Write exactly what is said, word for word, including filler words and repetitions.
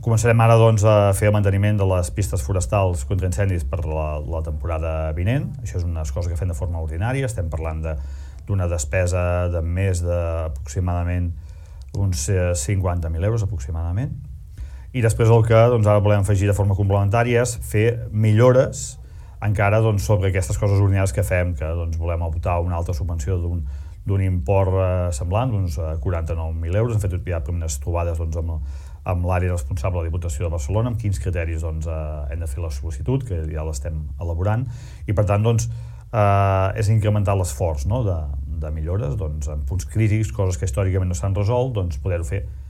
Començarem ara doncs, a fer el manteniment de les pistes forestals contra incendis per la, la temporada vinent. Això és una cosa que fem de forma ordinària. Estem parlant d'una de, despesa de més d'aproximadament uns cinquanta mil euros aproximadament. I després el que doncs, ara volem afegir de forma complementària és fer millores encara doncs, sobre aquestes coses ordinàries que fem, que doncs, volem optar a una altra subvenció d'un d'un import eh, semblant, d'uns eh, quaranta-nou mil euros. Hem fet ja unes trobades doncs, amb, amb l'àrea responsable de la Diputació de Barcelona, amb quins criteris doncs, eh, hem de fer la sol·licitud, que ja l'estem elaborant, i per tant doncs, eh, és incrementar l'esforç, no?, de, de millores doncs, en punts crítics, coses que històricament no s'han resolt, doncs, poder-ho fer